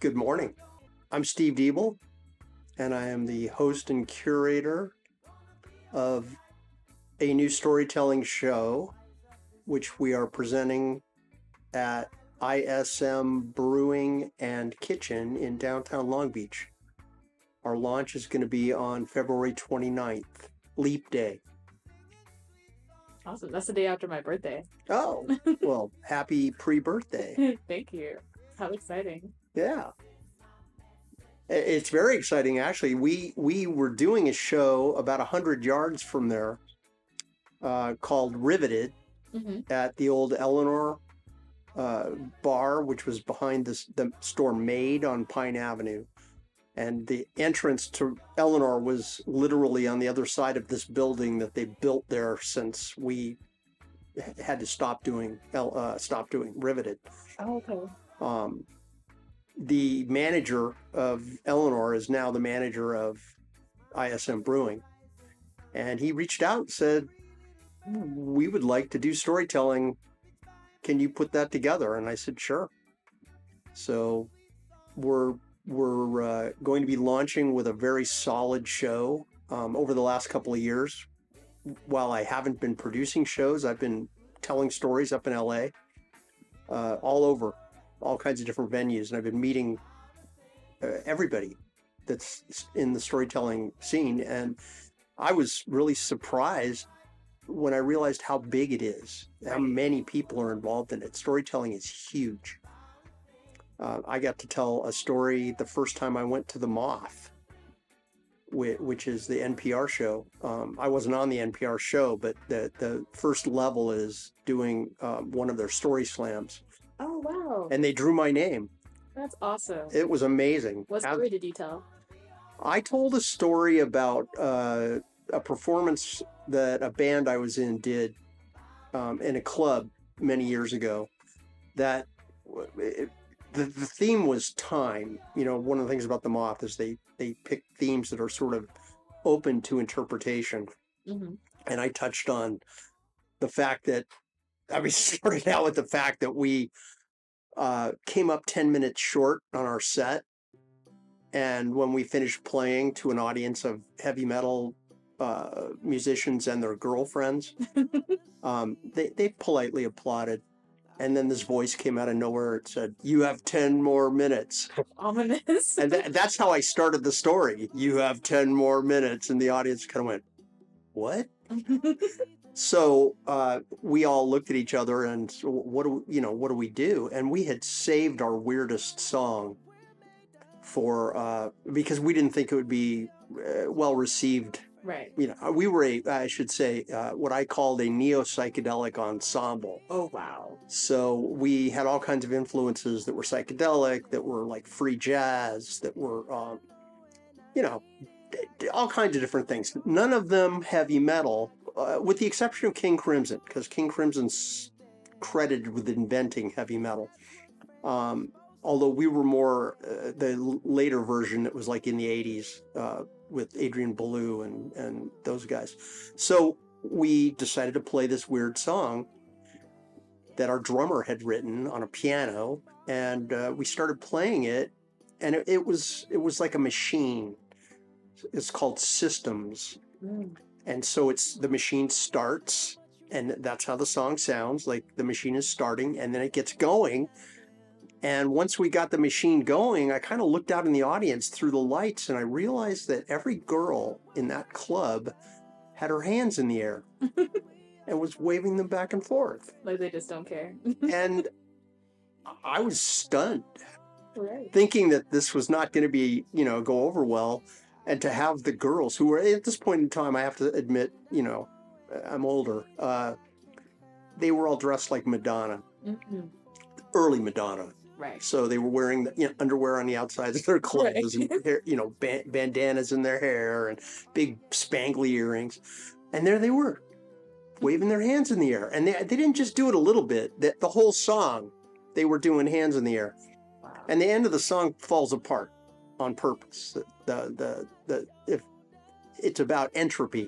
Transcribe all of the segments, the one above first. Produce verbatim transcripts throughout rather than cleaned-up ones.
Good morning. I'm Steve Diebel, and I am the host and curator of a new storytelling show, which we are presenting at I S M Brewing and Kitchen in downtown Long Beach. Our launch is going to be on February twenty-ninth, Leap Day. Awesome. That's the day after my birthday. Oh, well, happy pre-birthday. Thank you. How exciting. Yeah. It's very exciting, actually. We we were doing a show about one hundred yards from there uh, called Riveted mm-hmm. at the old Eleanor uh, bar, which was behind this, the store Made on Pine Avenue. And the entrance to Eleanor was literally on the other side of this building that they built there since we had to stop doing uh, stop doing Riveted. Oh, okay. Um, the manager of Eleanor is now the manager of I S M Brewing. And he reached out and said, we would like to do storytelling. Can you put that together? And I said, sure. So we're we're uh, going to be launching with a very solid show um, over the last couple of years. While I haven't been producing shows, I've been telling stories up in L A, uh, all over, all kinds of different venues. And I've been meeting uh, everybody that's in the storytelling scene. And I was really surprised when I realized how big it is, how many people are involved in it. Storytelling is huge. Uh, I got to tell a story the first time I went to The Moth, which, which is the N P R show. Um, I wasn't on the N P R show, but the, the first level is doing um, one of their story slams. Oh, wow. And they drew my name. That's awesome. It was amazing. What story did you tell? I told a story about uh, a performance that a band I was in did um, in a club many years ago. That it, the, the theme was time. You know, one of the things about The Moth is they, they pick themes that are sort of open to interpretation. Mm-hmm. And I touched on the fact that, I mean, started out with the fact that we uh, came up ten minutes short on our set. And when we finished playing to an audience of heavy metal uh, musicians and their girlfriends, um, they, they politely applauded. And then this voice came out of nowhere. It said, you have ten more minutes. Ominous. And th- that's how I started the story. You have ten more minutes. And the audience kind of went, what? So uh, we all looked at each other and so what do we, you know, what do we do? And we had saved our weirdest song for, uh, because we didn't think it would be uh, well received. Right. You know, we were a, I should say, uh, what I called a neo-psychedelic ensemble. Oh, wow. So we had all kinds of influences that were psychedelic, that were like free jazz, that were, um, you know, all kinds of different things. None of them heavy metal, uh, with the exception of King Crimson, because King Crimson's credited with inventing heavy metal. Um, although we were more uh, the later version that was like in the eighties, uh, with Adrian Belew and, and those guys. So we decided to play this weird song that our drummer had written on a piano, and uh, we started playing it, and it, it was it was like a machine. It's called Systems. Mm. And so it's the machine starts, and that's how the song sounds, like the machine is starting, and then it gets going. And once we got the machine going, I kind of looked out in the audience through the lights, and I realized that every girl in that club had her hands in the air and was waving them back and forth. Like they just don't care. And I was stunned, right. thinking that this was not going to be, you know, go over well. And to have the girls who were, at this point in time, I have to admit, you know, I'm older, uh, they were all dressed like Madonna, mm-hmm. early Madonna. Right. So they were wearing the, you know, underwear on the outsides of their clothes, right. and hair, you know, ba- bandanas in their hair and big spangly earrings. And there they were, waving their hands in the air. And they, they didn't just do it a little bit. The, the whole song, they were doing hands in the air. Wow. And the end of the song falls apart on purpose. The, the, the, the if it's about entropy.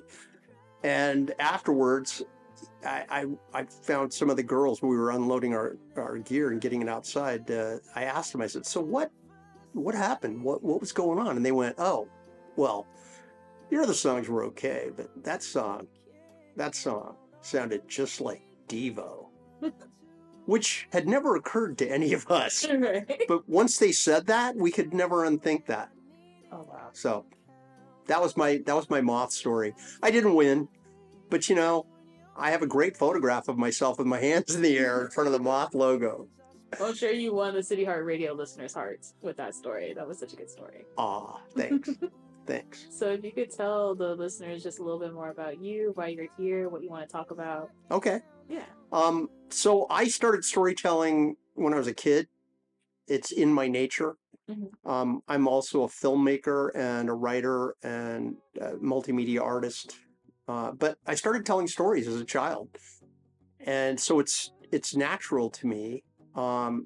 And afterwards, I, I, I found some of the girls when we were unloading our, our gear and getting it outside. Uh, I asked them, I said, so what what happened? What what was going on? And they went, oh, well, your other songs were okay, but that song, that song sounded just like Devo, which had never occurred to any of us. Right. But once they said that, we could never unthink that. Oh wow. So that was my that was my Moth story. I didn't win, but you know, I have a great photograph of myself with my hands in the air in front of the Moth logo. Well, I'm sure you won the City Heart Radio listeners' hearts with that story. That was such a good story. Aw, thanks. Thanks. So if you could tell the listeners just a little bit more about you, why you're here, what you want to talk about. Okay. Yeah. Um, so I started storytelling when I was a kid. It's in my nature. Mm-hmm. Um, I'm also a filmmaker and a writer and a multimedia artist. Uh, but I started telling stories as a child. And so it's it's natural to me. Um,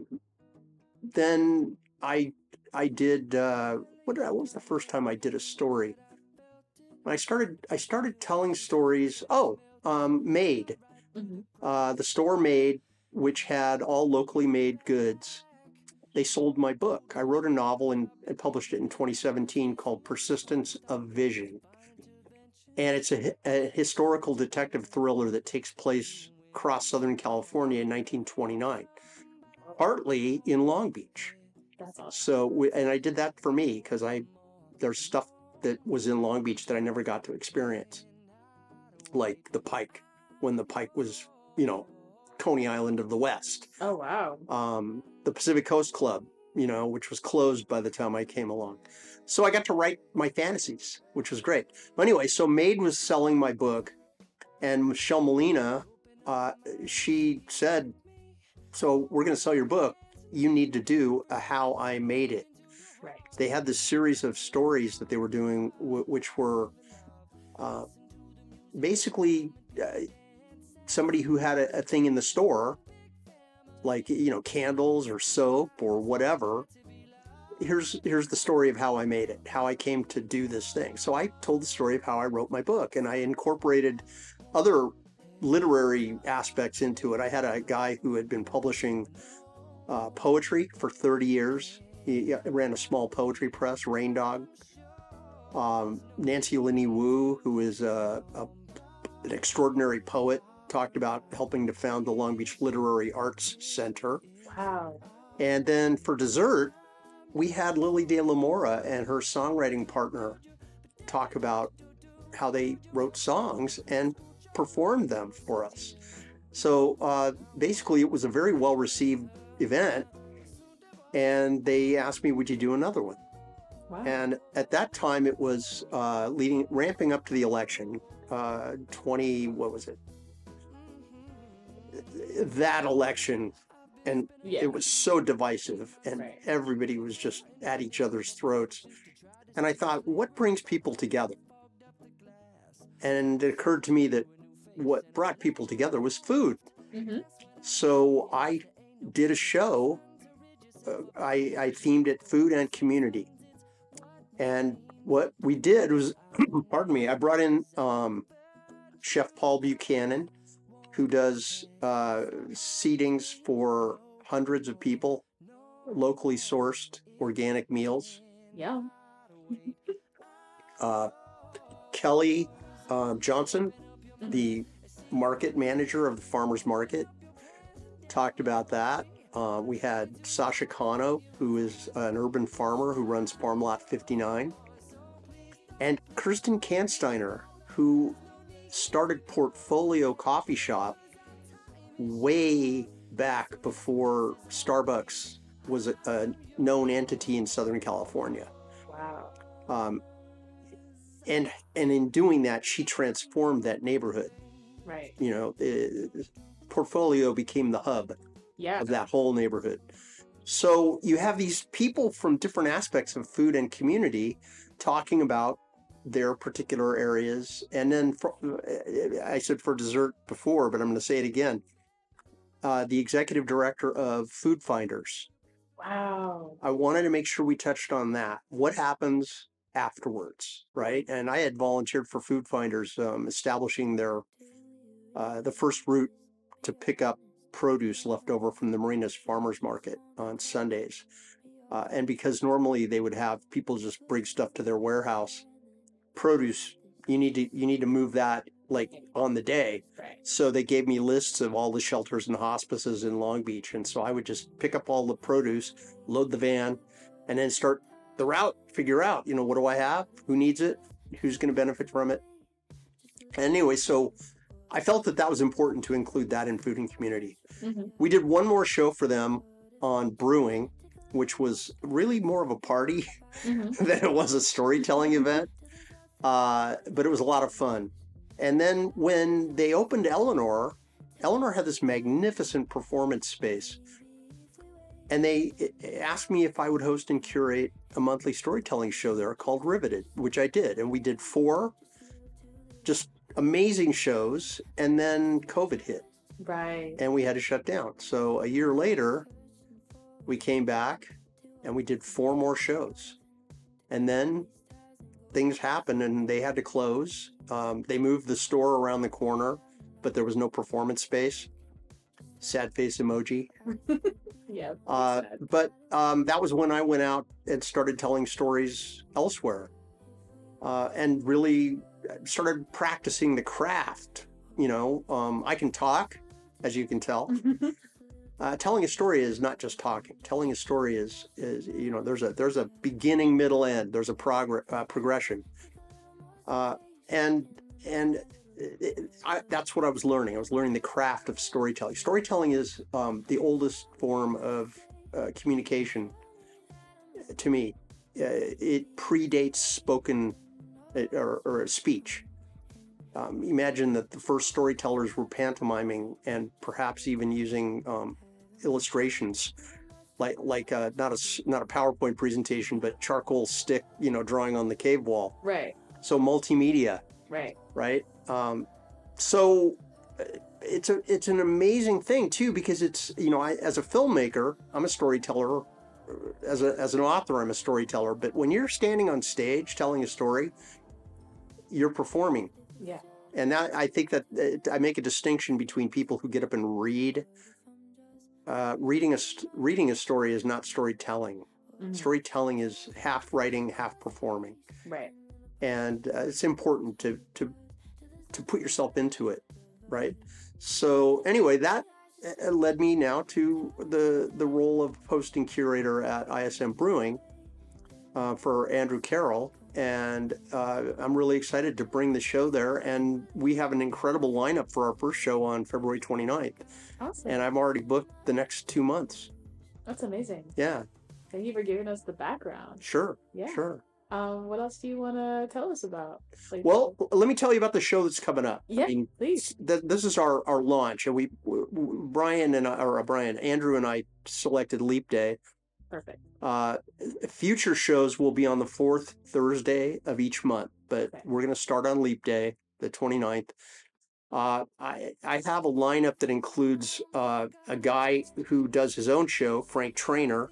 then I I did uh, what, did I, what was the first time I did a story? I started I started telling stories. Oh, um, Made, Mm-hmm. uh, the store Made, which had all locally made goods. They sold my book. I wrote a novel and, and published it in twenty seventeen called Persistence of Vision, and it's a, a historical detective thriller that takes place across Southern California in nineteen twenty-nine. Partly in Long Beach. That's awesome. So, we, and I did that for me because I, there's stuff that was in Long Beach that I never got to experience. Like the Pike, when the Pike was, you know, Coney Island of the West. Oh, wow. Um, the Pacific Coast Club, you know, which was closed by the time I came along. So I got to write my fantasies, which was great. But anyway, so Made was selling my book, and Michelle Molina, uh, she said, so we're going to sell your book. You need to do a How I Made It. Right. They had this series of stories that they were doing, w- which were uh, basically uh, somebody who had a, a thing in the store, like, you know, candles or soap or whatever. Here's here's the story of how I made it, how I came to do this thing. So I told the story of how I wrote my book, and I incorporated other literary aspects into it. I had a guy who had been publishing uh, poetry for thirty years. He ran a small poetry press, Rain Dog. Um, Nancy Linny Wu, who is a, a, an extraordinary poet, talked about helping to found the Long Beach Literary Arts Center. Wow. And then for dessert, we had Lily De La Mora and her songwriting partner talk about how they wrote songs and performed them for us. So uh, basically, it was a very well-received event, and they asked me, would you do another one? Wow. And at that time, it was uh, leading, ramping up to the election, uh, twenty, what was it? That election, and Yeah. it was so divisive, and Right. everybody was just at each other's throats. And I thought, what brings people together? And it occurred to me that what brought people together was food. Mm-hmm. So I did a show. Uh, I, I themed it food and community. And what we did was, pardon me, I brought in um, Chef Paul Buchanan, who does uh, seatings for hundreds of people, locally sourced organic meals. Yeah. Uh, Kelly uh, Johnson, the market manager of the farmers market, talked about that. Uh, we had Sasha Kano, who is an urban farmer who runs Farm Lot fifty-nine, and Kirsten Kansteiner, who started Portfolio Coffee Shop way back before Starbucks was a, a known entity in Southern California. Wow. Um, and and in doing that, she transformed that neighborhood. Right. You know, the Portfolio became the hub Yeah. of that whole neighborhood. So you have these people from different aspects of food and community talking about their particular areas. And then for, I said for dessert before, but I'm going to say it again. Uh, the executive director of Food Finders. Wow. I wanted to make sure we touched on that. What happens afterwards, right? And I had volunteered for Food Finders, um, establishing their uh, the first route to pick up produce left over from the Marinas Farmers Market on Sundays. Uh, and because normally they would have people just bring stuff to their warehouse, produce, you need to you need to move that like on the day. Right. So they gave me lists of all the shelters and hospices in Long Beach, and so I would just pick up all the produce, load the van, and then start the route. Figure out, you know, what do I have? Who needs it? Who's going to benefit from it? And anyway, so I felt that that was important to include that in Food and Community. Mm-hmm. We did one more show for them on brewing, which was really more of a party Mm-hmm. than it was a storytelling event. Uh, but it was a lot of fun. And then when they opened Eleanor, Eleanor had this magnificent performance space. And they asked me if I would host and curate a monthly storytelling show there called Riveted, which I did. And we did four just amazing shows. And then COVID hit. Right. And we had to shut down. So a year later, we came back and we did four more shows. And then things happened and they had to close. Um, they moved the store around the corner, but there was no performance space. Sad face emoji. Yeah. Uh, sad. but um, that was when I went out and started telling stories elsewhere, uh, and really started practicing the craft. You know, um, I can talk, as you can tell. Uh, telling a story is not just talking. Telling a story is, is you know, there's a there's a beginning, middle, end. There's a progress uh, progression, uh, and and it, I, that's what I was learning. I was learning the craft of storytelling. Storytelling is um, the oldest form of uh, communication to me. Uh, it predates spoken uh, or, or speech. Um, imagine that the first storytellers were pantomiming and perhaps even using um, illustrations, like like uh, not a not a PowerPoint presentation, but charcoal stick, you know, drawing on the cave wall. Right. So multimedia, Right. right? Um, so uh, it's a it's an amazing thing too, because it's, you know, I, as a filmmaker, I'm a storyteller. As a as an author, I'm a storyteller. But when you're standing on stage telling a story, you're performing. Yeah. And that, I think that uh, I make a distinction between people who get up and read. Uh, reading a st- reading a story is not storytelling. Mm-hmm. Storytelling is half writing, half performing, Right. and uh, it's important to to to put yourself into it, right? So anyway, that uh, led me now to the the role of host and curator at I S M Brewing uh, for Andrew Carroll. And uh, I'm really excited to bring the show there. And we have an incredible lineup for our first show on February twenty-ninth. Awesome. And I've already booked the next two months. That's amazing. Yeah, Thank you for giving us the background. sure. Yeah. Sure. Um, what else do you want to tell us about? Like, Well, let me tell you about the show that's coming up. Yeah, I mean, please. th- this is our, our launch. And we, w- w- Brian and I, or uh, Brian, Andrew and I selected Leap Day. Perfect. Uh, future shows will be on the fourth Thursday of each month, but Okay. we're going to start on Leap Day, the twenty-ninth. Uh, I, I have a lineup that includes uh, a guy who does his own show, Frank Trainer.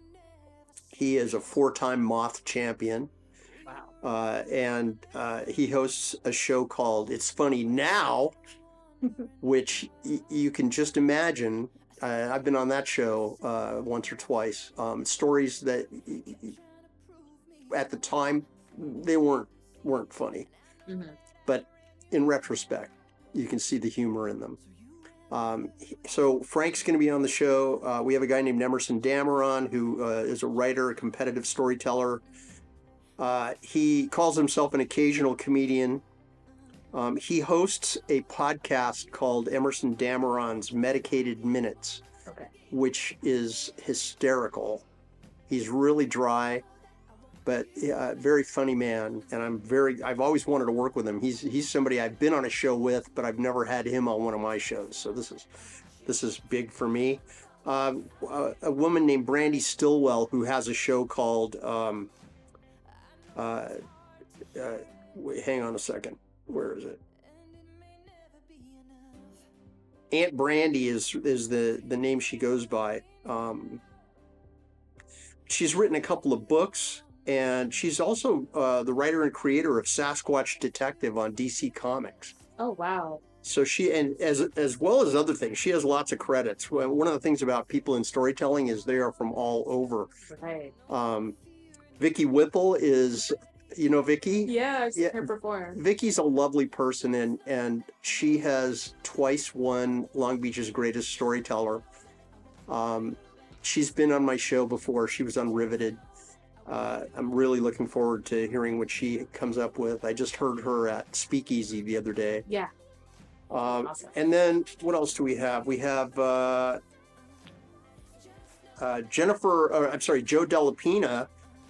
He is a four-time Moth champion, Wow. uh, and uh, he hosts a show called It's Funny Now, which y- you can just imagine. Uh, I've been on that show uh, once or twice. Um, stories that y- y- at the time they weren't weren't funny, Mm-hmm. but in retrospect, you can see the humor in them. Um, so Frank's going to be on the show. Uh, we have a guy named Emerson Dameron who uh, is a writer, a competitive storyteller. Uh, he calls himself an occasional comedian. Um, he hosts a podcast called Emerson Dameron's Medicated Minutes, Okay. which is hysterical. He's really dry, but uh, very funny man. And I'm very, I've always wanted to work with him. He's he's somebody I've been on a show with, but I've never had him on one of my shows. So this is this is big for me. Um, a, a woman named Brandy Stillwell who has a show called. Um, uh, uh, wait, hang on a second. Where is it? Aunt Brandy is is the the name she goes by. Um, she's written a couple of books, and she's also uh, the writer and creator of Sasquatch Detective on D C Comics. Oh, wow. So she, and as as well as other things, she has lots of credits. Well, one of the things about people in storytelling is they are from all over. Right. Um, Vicky Whipple is, you know, Vicky? Yeah, I've seen Yeah. her perform. Vicky's a lovely person, and and she has twice won Long Beach's Greatest Storyteller. Um, she's been on my show before. She was on Riveted. Uh, I'm really looking forward to hearing what she comes up with. I just heard her at Speakeasy the other day. Yeah. Um, Awesome. And then what else do we have? We have uh, uh, Jennifer, uh, I'm sorry, Joe Dellapina.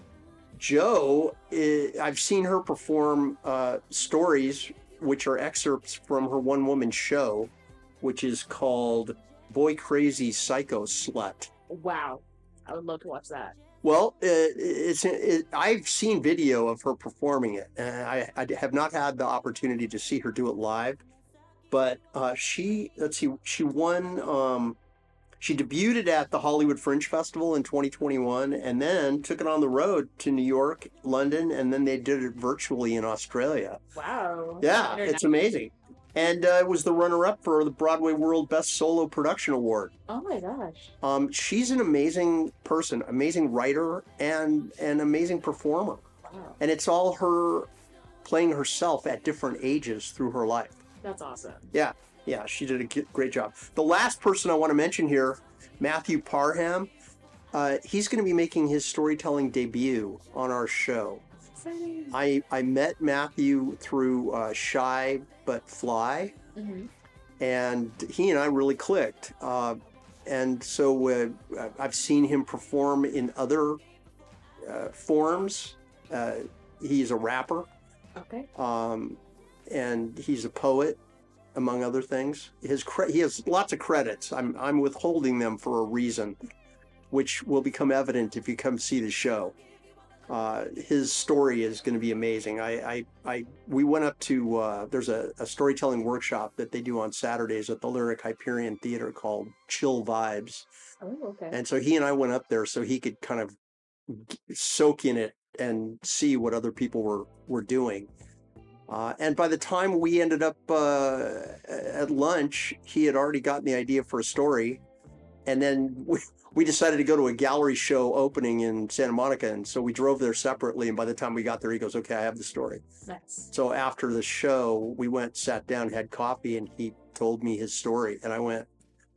Joe, I, I've seen her perform uh, stories, which are excerpts from her one woman show, which is called Boy Crazy Psycho Slut. Wow. I would love to watch that. Well, it, it's it, I've seen video of her performing it, and I, I have not had the opportunity to see her do it live. But uh, she, let's see, she won. Um, she debuted at the Hollywood Fringe Festival in twenty twenty-one, and then took it on the road to New York, London, and then they did it virtually in Australia. Wow. Yeah, it's amazing. And uh, it was the runner-up for the Broadway World Best Solo Production Award. Oh my gosh. Um, she's an amazing person, amazing writer, and an amazing performer. Wow. And it's all her playing herself at different ages through her life. That's awesome. Yeah, yeah, she did a g- great job. The last person I want to mention here, Matthew Parham, uh, he's going to be making his storytelling debut on our show. Exciting. I, I met Matthew through uh, Shy But Fly, Mm-hmm. and he and I really clicked. Uh, and so uh, I've seen him perform in other uh, forms. Uh, he's a rapper, Okay. um, and he's a poet, among other things. His cre- he has lots of credits. I'm I'm withholding them for a reason, which will become evident if you come see the show. Uh, his story is going to be amazing. I, I, I, we went up to, uh, there's a, a storytelling workshop that they do on Saturdays at the Lyric Hyperion Theater called Chill Vibes. Oh, okay. And so he and I went up there so he could kind of g- soak in it and see what other people were, were doing. Uh, and by the time we ended up uh, at lunch, he had already gotten the idea for a story. And then we, we decided to go to a gallery show opening in Santa Monica. And so we drove there separately. And by the time we got there, he goes, okay, I have the story. Nice. So after the show, we went, sat down, had coffee, and he told me his story. And I went,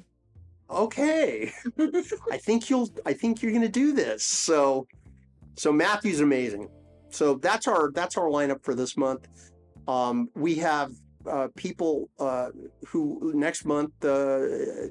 okay, I think you'll, I think you're going to do this. So, so Matthew's amazing. So that's our, that's our lineup for this month. Um, we have uh, people uh, who next month, uh,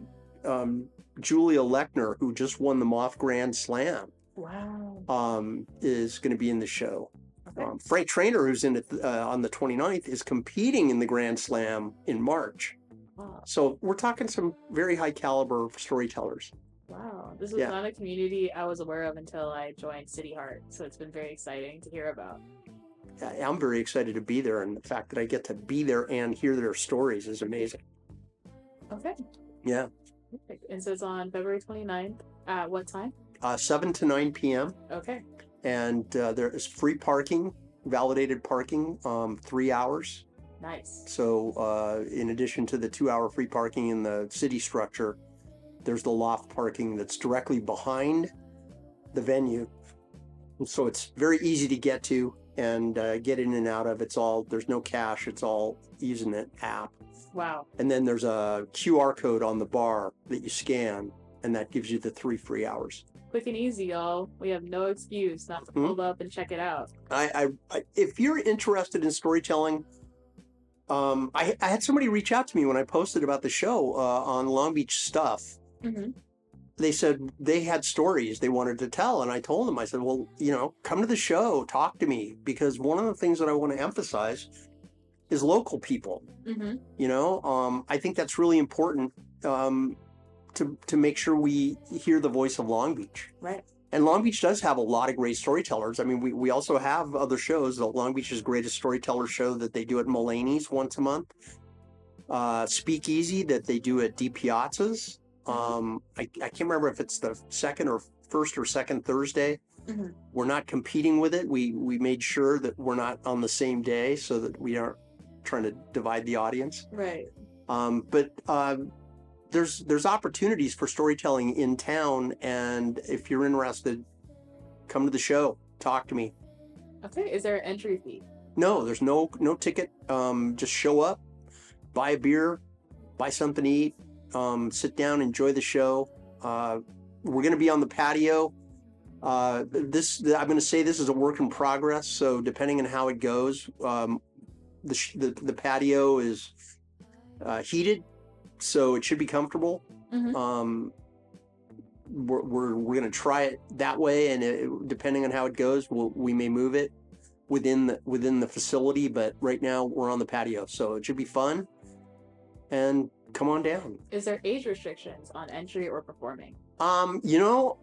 um, Julia Lechner, who just won the Moth Grand Slam, Wow. um, is going to be in the show. Okay. Um, Frank Trainer, who's in it uh, on the twenty-ninth, is competing in the Grand Slam in March. Wow. So we're talking some very high caliber storytellers. Wow. This was Yeah. not a community I was aware of until I joined City Heart. So it's been very exciting to hear about. I- I'm very excited to be there, and the fact that I get to be there and hear their stories is amazing. Okay. Yeah. Perfect. And so it's on February twenty-ninth. At what time? Uh, seven to nine p.m. Okay. And uh, there is free parking, validated parking, um, three hours. Nice. So uh, in addition to the two-hour free parking in the city structure, there's the loft parking that's directly behind the venue. And so it's very easy to get to and uh, get in and out of. It's all, there's no cash. It's all using an app. Wow. And then there's a Q R code on the bar that you scan, and that gives you the three free hours. Quick and easy, y'all. We have no excuse not to Hmm? pull up and check it out. I, I, I if you're interested in storytelling, um, I, I had somebody reach out to me when I posted about the show uh, on Long Beach Stuff. Mm-hmm. They said they had stories they wanted to tell, and I told them, I said, well, you know, come to the show, talk to me, because one of the things that I want to emphasize is local people. Mm-hmm. You know, um, I think that's really important um, to to make sure we hear the voice of Long Beach. Right. And Long Beach does have a lot of great storytellers. I mean, we, we also have other shows. The Long Beach's Greatest Storyteller show that they do at Mulaney's once a month. Uh, Speakeasy that they do at D Piazza's. Um, I, I can't remember if it's the second or first or second Thursday. Mm-hmm. We're not competing with it. We we made sure that we're not on the same day so that we aren't trying to divide the audience. Right. Um, but uh, there's there's opportunities for storytelling in town, and if you're interested, come to the show. Talk to me. Okay. Is there an entry fee? No, there's no no ticket. Um, just show up, buy a beer, buy something to eat, um, sit down, enjoy the show. Uh, we're going to be on the patio. Uh, this I'm going to say this is a work in progress. So depending on how it goes, um, the, sh- the the patio is uh, heated, so it should be comfortable. Mm-hmm. Um, we're we're, we're going to try it that way, and it, depending on how it goes, we'll, we may move it within the within the facility. But right now we're on the patio, so it should be fun. And come on down. Is there age restrictions on entry or performing? Um, you know,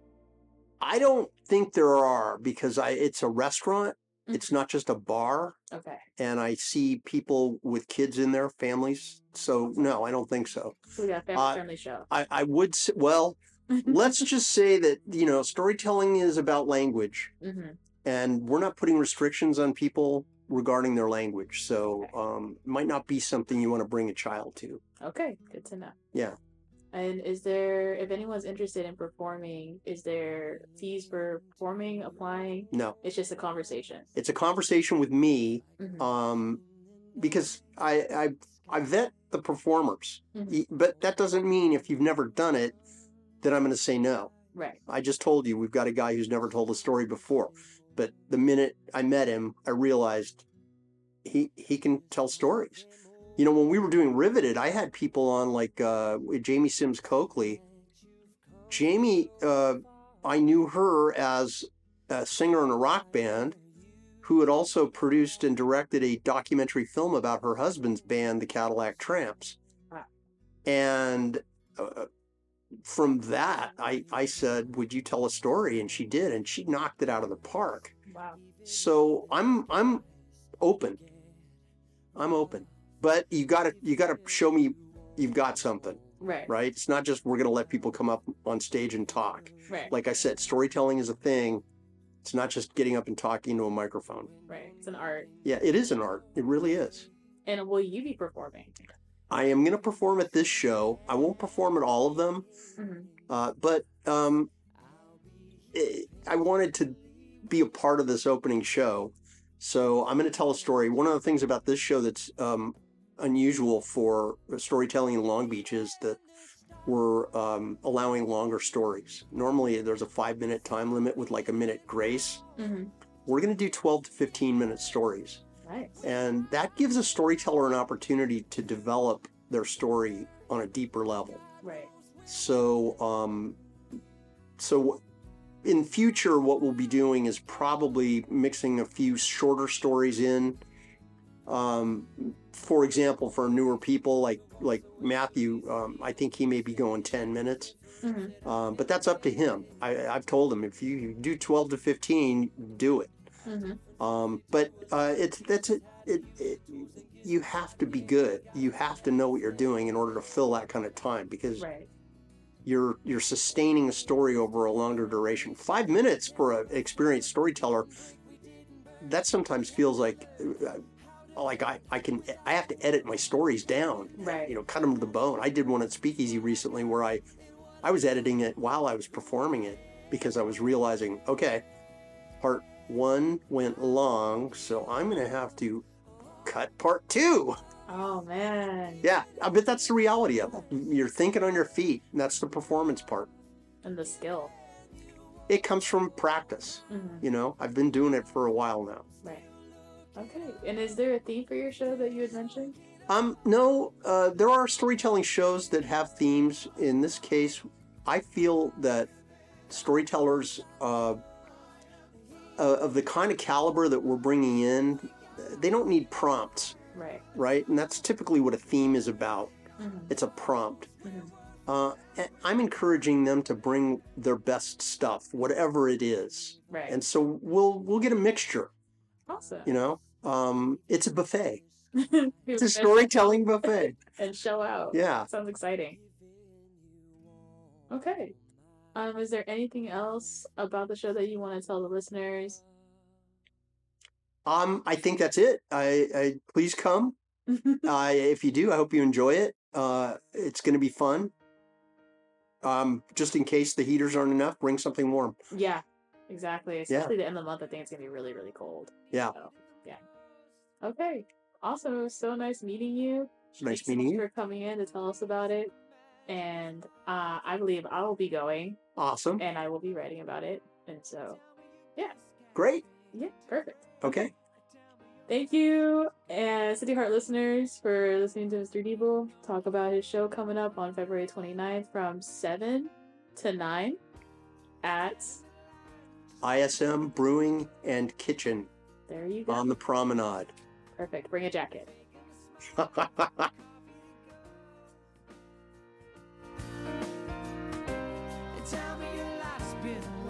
I don't think there are because I it's a restaurant. Mhm. It's not just a bar. Okay. And I see people with kids in their families. So no, I don't think so. So we got a family Uh, friendly show. I, I would say, well, let's just say that, you know, storytelling is about language, Mm-hmm. and we're not putting restrictions on people regarding their language. So Okay. um, it might not be something you want to bring a child to. Okay, good to know. Yeah. And is there, if anyone's interested in performing, is there fees for performing, applying? No, It's just a conversation. it's a conversation with me. Mhm. Um, because I, I I vet the performers, Mhm. Y- but that doesn't mean if you've never done it that I'm going to say no. Right. I just told you we've got a guy who's never told a story before, but the minute I met him, I realized he he can tell stories. You know, when we were doing Riveted, I had people on like uh, Jamie Sims Coakley. Jamie, uh, I knew her as a singer in a rock band who had also produced and directed a documentary film about her husband's band, the Cadillac Tramps. Wow. And uh, from that, I, I said, would you tell a story? And she did, and she knocked it out of the park. Wow. So I'm I'm open. I'm open. But you gotta you gotta show me you've got something, Right. right? It's not just we're gonna let people come up on stage and talk. Right. Like I said, storytelling is a thing. It's not just getting up and talking to a microphone. Right. It's an art. Yeah, it is an art. It really is. And will you be performing? I am going to perform at this show. I won't perform at all of them, Mm-hmm. uh, but um, it, I wanted to be a part of this opening show. So I'm going to tell a story. One of the things about this show that's um, unusual for storytelling in Long Beach is that we're um, allowing longer stories. Normally there's a five minute time limit with like a minute grace. Mm-hmm. We're going to do twelve to fifteen minute stories. Nice. And that gives a storyteller an opportunity to develop their story on a deeper level. Right. So, um, so in future, what we'll be doing is probably mixing a few shorter stories in. Um, for example, for newer people like like Matthew, um, I think he may be going ten minutes, Mm-hmm. um, but that's up to him. I, I've told him if you do twelve to fifteen, do it. Mm-hmm. Um, but uh, it's that's it, it, it. You have to be good. You have to know what you're doing in order to fill that kind of time because Right. you're you're sustaining a story over a longer duration. Five minutes for an experienced storyteller. That sometimes feels like uh, like I, I can I have to edit my stories down. Right. You know, cut them to the bone. I did one at Speakeasy recently where I I was editing it while I was performing it because I was realizing, okay, part one went long, so I'm going to have to cut part two. Oh man. Yeah, I bet that's the reality of it. You're thinking on your feet, and that's the performance part. And the skill. It comes from practice. Mm-hmm. You know, I've been doing it for a while now. Right. Okay. And is there a theme for your show that you had mentioned? Um, no, uh, there are storytelling shows that have themes. In this case, I feel that storytellers uh, uh, of the kind of caliber that we're bringing in, they don't need prompts, Right. right? And that's typically what a theme is about. Mm-hmm. It's a prompt. Mm-hmm. Uh, and I'm encouraging them to bring their best stuff, whatever it is. Right. And so we'll we'll get a mixture, Awesome. you know? Um, it's a buffet. It's It's a storytelling buffet. and show out. Yeah. Sounds exciting. Okay. Um, is there anything else about the show that you want to tell the listeners? Um, I think that's it. I, I please come. Uh, if you do, I hope you enjoy it. Uh, it's going to be fun. Um, just in case the heaters aren't enough, bring something warm. Yeah, exactly. Especially the end of the month, I think it's gonna be really, really cold. Yeah. So, yeah. Okay. Awesome. It was so nice meeting you. It's nice Thanks so meeting much you. for coming in to tell us about it. And uh, I believe I will be going, Awesome. and I will be writing about it. And so, yeah. Great. Yeah, perfect. Okay. Thank you, and City Heart listeners, for listening to Mister Deeble talk about his show coming up on February twenty-ninth from seven to nine at I S M Brewing and Kitchen there you go. on the promenade. Perfect. Bring a jacket. Tell me your life's been